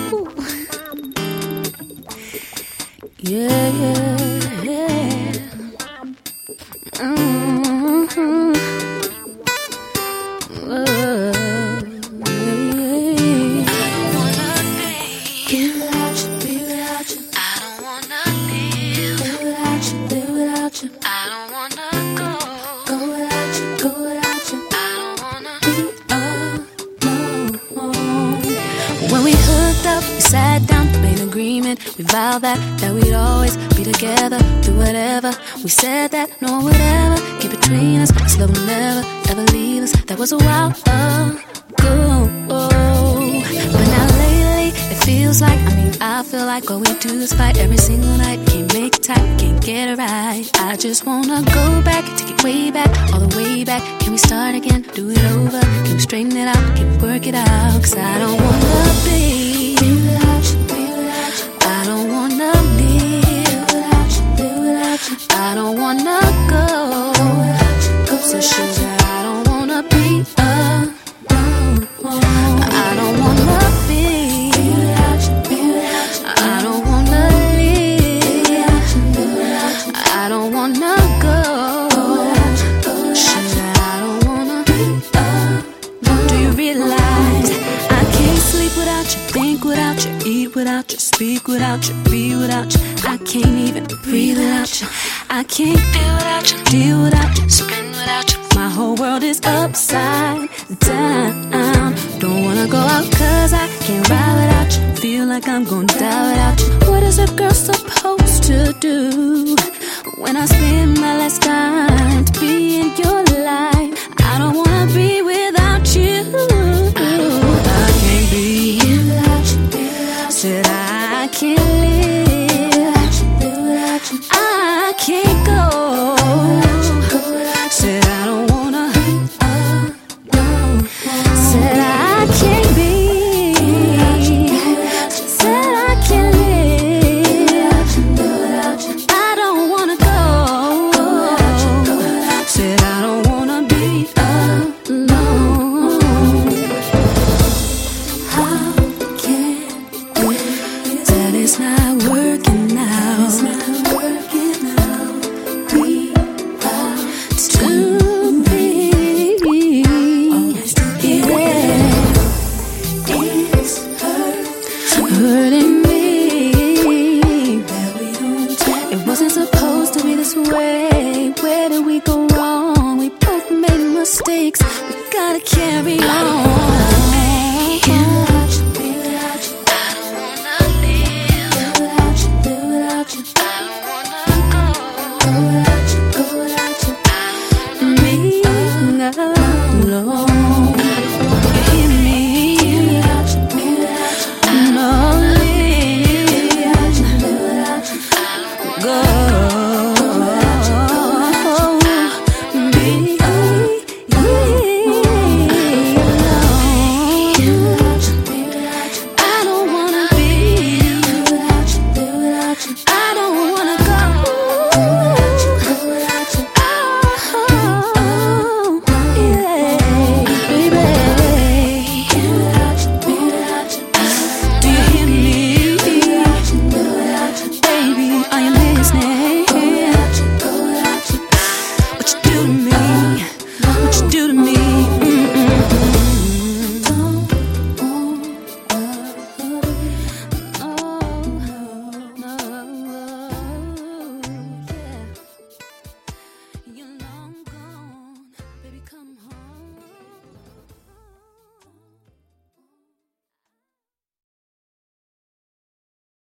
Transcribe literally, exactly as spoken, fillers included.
Yeah, yeah, yeah. Mm-hmm. Oh, yeah. Be without you, be without you. I don't wanna live. Live without you, live without you. I don't wanna go. Go without you, go without you. I don't wanna be alone. When we hooked up, we sat down, made an agreement. We vowed that, that we'd always be together, do whatever. We said that no one would ever get between us. This love will never, ever leave us. That was a while ago. But now lately, it feels like, I mean, I feel like all we do is fight every single night. Can't make it tight, can't get it right. I just wanna go back, take it way back, all the way back. Can we start again, do it over? Can we straighten it out, can we work it out? Cause I don't wanna be, be without you, be without you. I don't wanna live without you, live without you. I don't wanna go, go without you, go so without sugar, you. I don't wanna be alone. I don't wanna be, be without you, be without you. I don't wanna live, be without you, be without you. I don't wanna go, go without you, go without sugar, I don't wanna be alone. Do you realize I can't sleep without you, think without you, eat without you, speak without you, be without you. I can't even breathe without you. I can't feel without you, deal without you, spin without you. My whole world is upside down. Don't wanna go out cause I can't ride without you. Feel like I'm gonna die without you. What is a girl supposed to do when I spend my last time to be in your life? I don't wanna be without you. I can't be without you, be without you. Said I can't